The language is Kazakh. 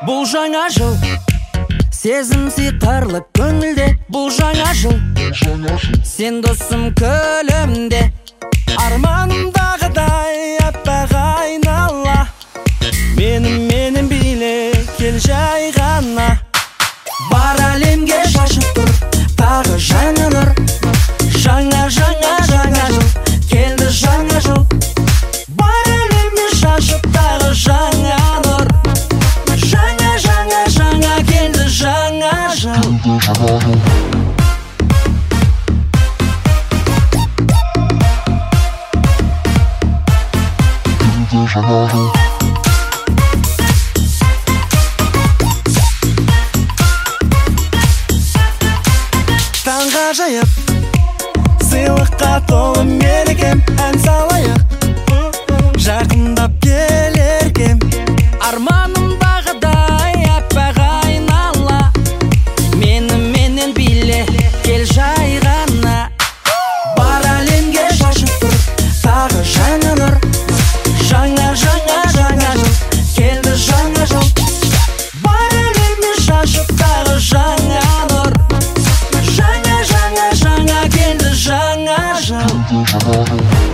Бұл жаңа жыл сезім сиқырлы көңілде. Бұл жаңа жыл сен досым күлімде. Арманымдағыдай аппақ айнала. Менің биле кел жай ғана. Бар әлемге шашып тұр тағы жаңа нұр. Жаңа жыл келді жаңа жыл. Бар әлемге шашып тағы жаңа нұр. Жаңа келді жаңа жыл. Таңға жайып сыйлыққа толы мерекем. Ән салайық жақындап келеркем. Арманымдағыдай аппақ айнала. Менімен биле кел жай ғана. Бар әлемге шашып тұр тағы жаңа нұр. Жаңа жыл келді жаңа жыл. Бар әлемге шашып тағы жаңа нұр. Жаңа келді жаңа жыл.